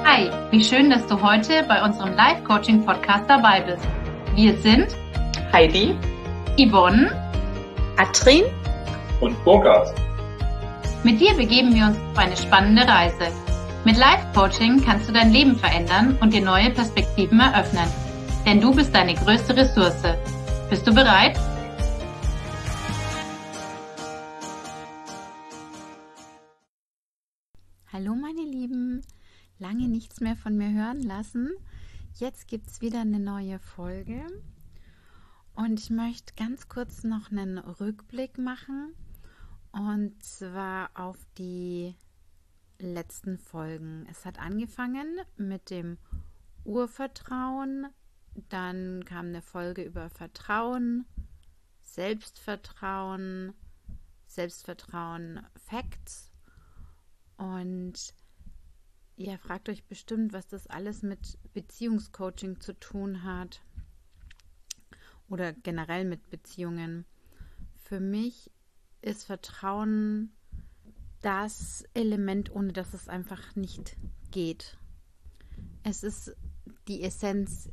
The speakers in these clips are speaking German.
Hi, wie schön, dass du heute bei unserem Live-Coaching-Podcast dabei bist. Wir sind Heidi, Yvonne, Atrin und Burkhard. Mit dir begeben wir uns auf eine spannende Reise. Mit Live-Coaching kannst du dein Leben verändern und dir neue Perspektiven eröffnen. Denn du bist deine größte Ressource. Bist du bereit? Hallo meine Lieben, lange nichts mehr von mir hören lassen. Jetzt gibt es wieder eine neue Folge und ich möchte ganz kurz noch einen Rückblick machen und zwar auf die letzten Folgen. Es hat angefangen mit dem Urvertrauen, dann kam eine Folge über Vertrauen, Selbstvertrauen, Facts. Und ihr fragt euch bestimmt, was das alles mit Beziehungscoaching zu tun hat oder generell mit Beziehungen. Für mich ist Vertrauen das Element, ohne dass es einfach nicht geht. Es ist die Essenz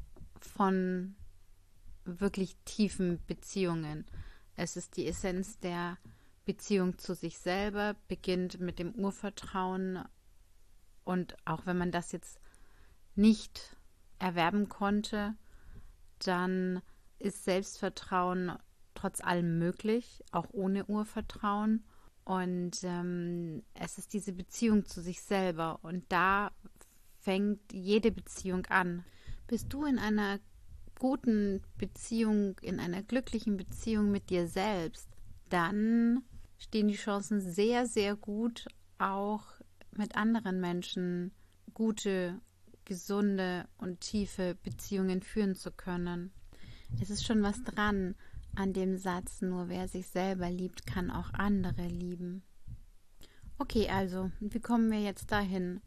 von wirklich tiefen Beziehungen. Es ist die Essenz der Beziehung zu sich selber, beginnt mit dem Urvertrauen, und auch wenn man das jetzt nicht erwerben konnte, dann ist Selbstvertrauen trotz allem möglich, auch ohne Urvertrauen, und es ist diese Beziehung zu sich selber und da fängt jede Beziehung an. Bist du in einer guten Beziehung, in einer glücklichen Beziehung mit dir selbst, dann stehen die Chancen sehr, sehr gut, auch mit anderen Menschen gute, gesunde und tiefe Beziehungen führen zu können. Es ist schon was dran an dem Satz, nur wer sich selber liebt, kann auch andere lieben. Okay, also, wie kommen wir jetzt dahin?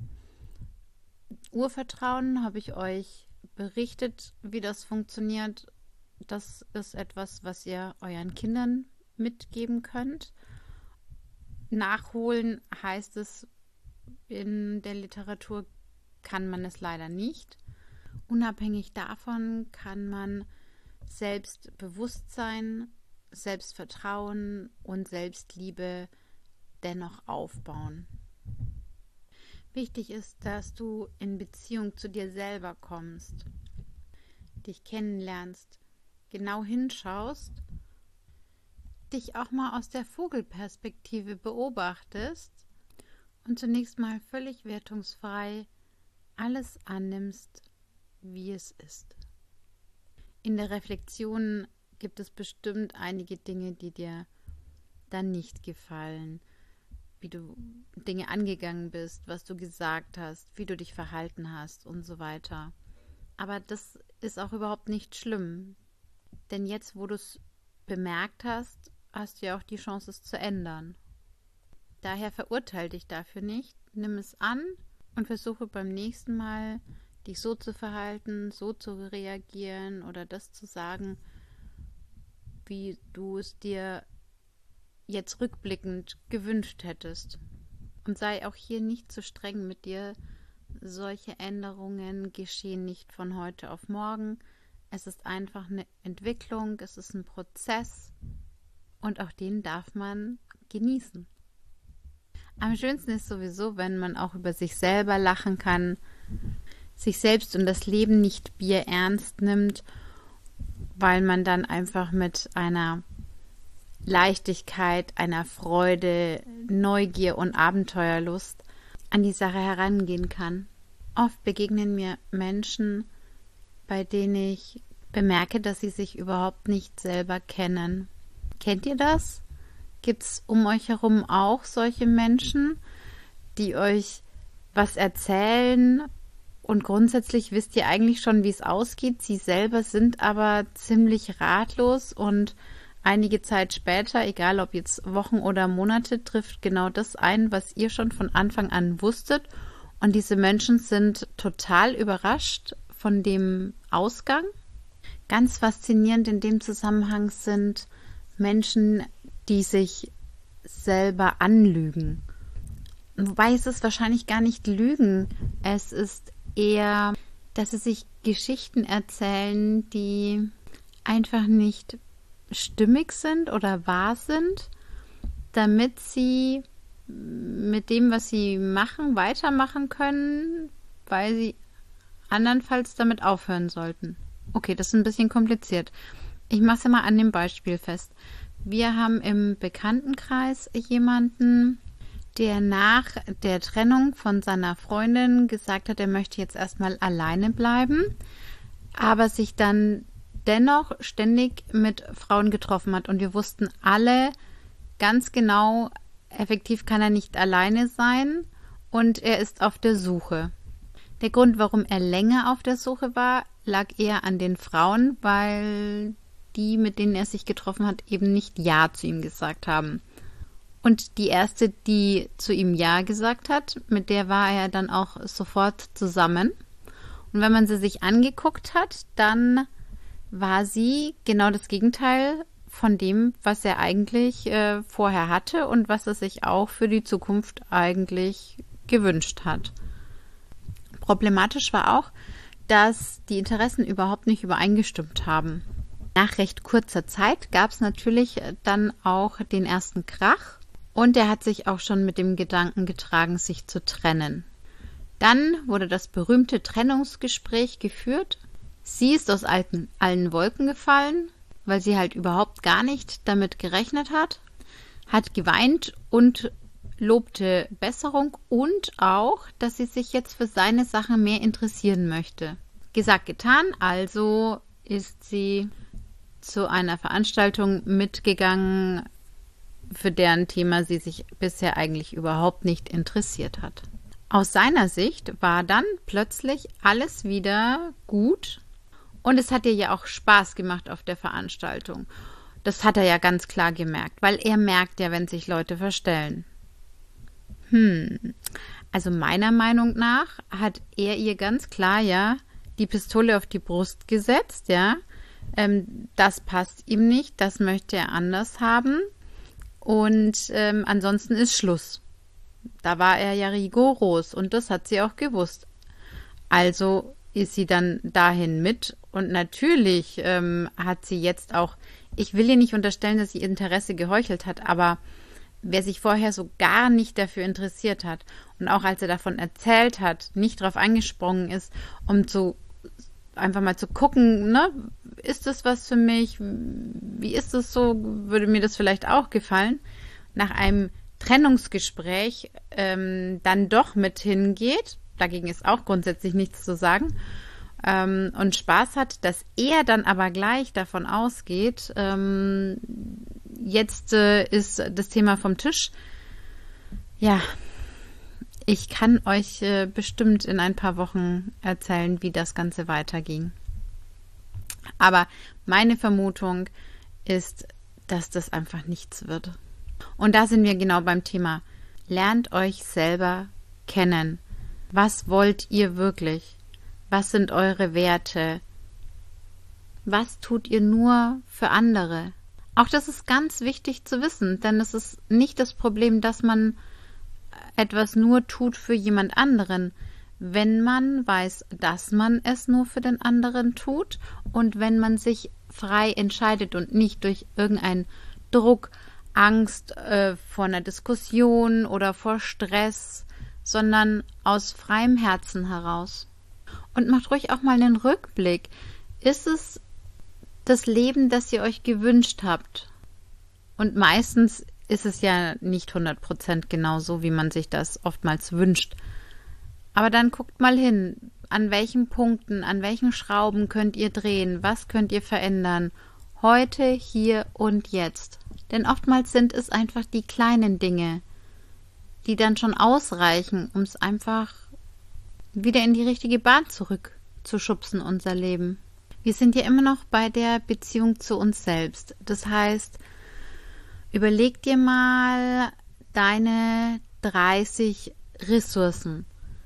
Urvertrauen habe ich euch berichtet, wie das funktioniert. Das ist etwas, was ihr euren Kindern mitgeben könnt. Nachholen heißt es in der Literatur, kann man es leider nicht. Unabhängig davon kann man Selbstbewusstsein, Selbstvertrauen und Selbstliebe dennoch aufbauen. Wichtig ist, dass du in Beziehung zu dir selber kommst, dich kennenlernst, genau hinschaust, dich auch mal aus der Vogelperspektive beobachtest und zunächst mal völlig wertungsfrei alles annimmst, wie es ist. In der Reflexion gibt es bestimmt einige Dinge, die dir dann nicht gefallen, wie du Dinge angegangen bist, was du gesagt hast, wie du dich verhalten hast und so weiter. Aber das ist auch überhaupt nicht schlimm, denn jetzt, wo du es bemerkt hast, hast du ja auch die Chance, es zu ändern. Daher verurteile dich dafür nicht, nimm es an und versuche beim nächsten Mal, dich so zu verhalten, so zu reagieren oder das zu sagen, wie du es dir jetzt rückblickend gewünscht hättest. Und sei auch hier nicht zu streng mit dir. Solche Änderungen geschehen nicht von heute auf morgen. Es ist einfach eine Entwicklung, es ist ein Prozess und auch den darf man genießen. Am schönsten ist sowieso, wenn man auch über sich selber lachen kann, sich selbst und das Leben nicht bierernst nimmt, weil man dann einfach mit einer Leichtigkeit, einer Freude, Neugier und Abenteuerlust an die Sache herangehen kann. Oft begegnen mir Menschen, bei denen ich bemerke, dass sie sich überhaupt nicht selber kennen. Kennt ihr das? Gibt es um euch herum auch solche Menschen, die euch was erzählen und grundsätzlich wisst ihr eigentlich schon, wie es ausgeht? Sie selber sind aber ziemlich ratlos und einige Zeit später, egal ob jetzt Wochen oder Monate, trifft genau das ein, was ihr schon von Anfang an wusstet. Und diese Menschen sind total überrascht von dem Ausgang. Ganz faszinierend in dem Zusammenhang sind Menschen, die sich selber anlügen. Wobei es ist wahrscheinlich gar nicht Lügen. Es ist eher, dass sie sich Geschichten erzählen, die einfach nicht stimmig sind oder wahr sind, damit sie mit dem, was sie machen, weitermachen können, weil sie andernfalls damit aufhören sollten. Okay, das ist ein bisschen kompliziert. Ich mache es ja mal an dem Beispiel fest. Wir haben im Bekanntenkreis jemanden, der nach der Trennung von seiner Freundin gesagt hat, er möchte jetzt erstmal alleine bleiben, aber sich dann dennoch ständig mit Frauen getroffen hat. Und wir wussten alle ganz genau, effektiv kann er nicht alleine sein und er ist auf der Suche. Der Grund, warum er länger auf der Suche war, lag eher an den Frauen, weil die, mit denen er sich getroffen hat, eben nicht Ja zu ihm gesagt haben. Und die erste, die zu ihm Ja gesagt hat, mit der war er dann auch sofort zusammen. Und wenn man sie sich angeguckt hat, dann war sie genau das Gegenteil von dem, was er eigentlich vorher hatte und was er sich auch für die Zukunft eigentlich gewünscht hat. Problematisch war auch, dass die Interessen überhaupt nicht übereingestimmt haben. Nach recht kurzer Zeit gab es natürlich dann auch den ersten Krach und er hat sich auch schon mit dem Gedanken getragen, sich zu trennen. Dann wurde das berühmte Trennungsgespräch geführt. Sie ist aus allen Wolken gefallen, weil sie halt überhaupt gar nicht damit gerechnet hat geweint und lobte Besserung und auch, dass sie sich jetzt für seine Sachen mehr interessieren möchte. Gesagt, getan, also ist sie zu einer Veranstaltung mitgegangen, für deren Thema sie sich bisher eigentlich überhaupt nicht interessiert hat. Aus seiner Sicht war dann plötzlich alles wieder gut und es hat ihr ja auch Spaß gemacht auf der Veranstaltung. Das hat er ja ganz klar gemerkt, weil er merkt ja, wenn sich Leute verstellen. Also meiner Meinung nach hat er ihr ganz klar ja die Pistole auf die Brust gesetzt, ja. Das passt ihm nicht, das möchte er anders haben und ansonsten ist Schluss. Da war er ja rigoros und das hat sie auch gewusst. Also ist sie dann dahin mit und natürlich hat sie jetzt auch, ich will ihr nicht unterstellen, dass sie ihr Interesse geheuchelt hat, aber wer sich vorher so gar nicht dafür interessiert hat und auch als er davon erzählt hat, nicht drauf angesprungen ist, um einfach mal zu gucken, ne, ist das was für mich? Wie ist das so? Würde mir das vielleicht auch gefallen? Nach einem Trennungsgespräch dann doch mit hingeht, dagegen ist auch grundsätzlich nichts zu sagen, und Spaß hat, dass er dann aber gleich davon ausgeht, jetzt ist das Thema vom Tisch. Ja, ich kann euch bestimmt in ein paar Wochen erzählen, wie das Ganze weiterging. Aber meine Vermutung ist, dass das einfach nichts wird. Und da sind wir genau beim Thema. Lernt euch selber kennen. Was wollt ihr wirklich? Was sind eure Werte? Was tut ihr nur für andere? Auch das ist ganz wichtig zu wissen, denn es ist nicht das Problem, dass man etwas nur tut für jemand anderen, wenn man weiß, dass man es nur für den anderen tut und wenn man sich frei entscheidet und nicht durch irgendeinen Druck, Angst vor einer Diskussion oder vor Stress, sondern aus freiem Herzen heraus. Und macht ruhig auch mal einen Rückblick. Ist es das Leben, das ihr euch gewünscht habt? Und meistens ist es ja nicht 100% genau so, wie man sich das oftmals wünscht. Aber dann guckt mal hin, an welchen Punkten, an welchen Schrauben könnt ihr drehen, was könnt ihr verändern, heute, hier und jetzt. Denn oftmals sind es einfach die kleinen Dinge, die dann schon ausreichen, um es einfach wieder in die richtige Bahn zurückzuschubsen, unser Leben. Wir sind ja immer noch bei der Beziehung zu uns selbst. Das heißt, überleg dir mal deine 30 Ressourcen.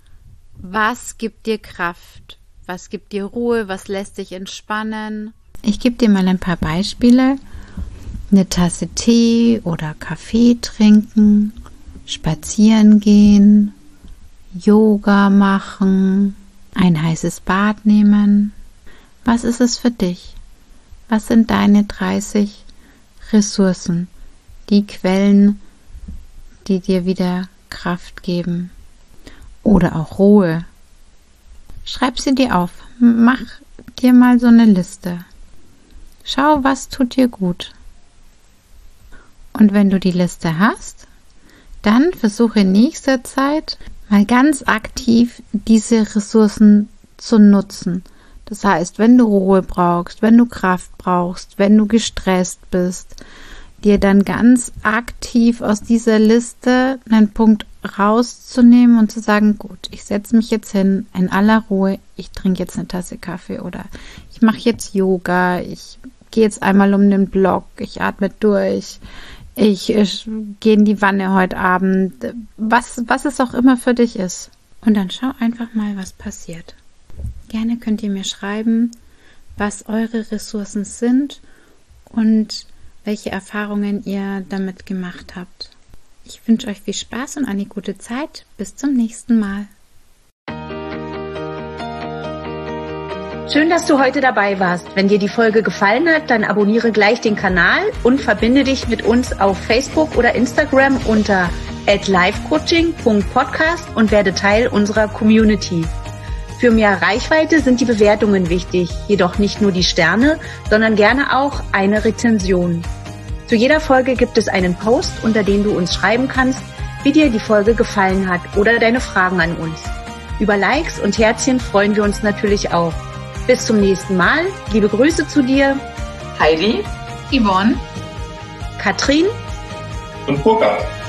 Was gibt dir Kraft? Was gibt dir Ruhe? Was lässt dich entspannen? Ich gebe dir mal ein paar Beispiele. Eine Tasse Tee oder Kaffee trinken, spazieren gehen, Yoga machen, ein heißes Bad nehmen. Was ist es für dich? Was sind deine 30 Ressourcen, die Quellen, die dir wieder Kraft geben oder auch Ruhe? Schreib sie dir auf. Mach dir mal so eine Liste. Schau, was tut dir gut. Und wenn du die Liste hast, dann versuche in nächster Zeit mal ganz aktiv diese Ressourcen zu nutzen. Das heißt, wenn du Ruhe brauchst, wenn du Kraft brauchst, wenn du gestresst bist, dir dann ganz aktiv aus dieser Liste einen Punkt rauszunehmen und zu sagen, gut, ich setze mich jetzt hin in aller Ruhe, ich trinke jetzt eine Tasse Kaffee oder ich mache jetzt Yoga, ich gehe jetzt einmal um den Block, ich atme durch, ich gehe in die Wanne heute Abend, was es auch immer für dich ist. Und dann schau einfach mal, was passiert. Gerne könnt ihr mir schreiben, was eure Ressourcen sind und welche Erfahrungen ihr damit gemacht habt. Ich wünsche euch viel Spaß und eine gute Zeit. Bis zum nächsten Mal. Schön, dass du heute dabei warst. Wenn dir die Folge gefallen hat, dann abonniere gleich den Kanal und verbinde dich mit uns auf Facebook oder Instagram unter @lifecoaching.podcast und werde Teil unserer Community. Für mehr Reichweite sind die Bewertungen wichtig, jedoch nicht nur die Sterne, sondern gerne auch eine Rezension. Zu jeder Folge gibt es einen Post, unter dem du uns schreiben kannst, wie dir die Folge gefallen hat oder deine Fragen an uns. Über Likes und Herzchen freuen wir uns natürlich auch. Bis zum nächsten Mal. Liebe Grüße zu dir, Heidi, Yvonne, Katrin und Burkhard.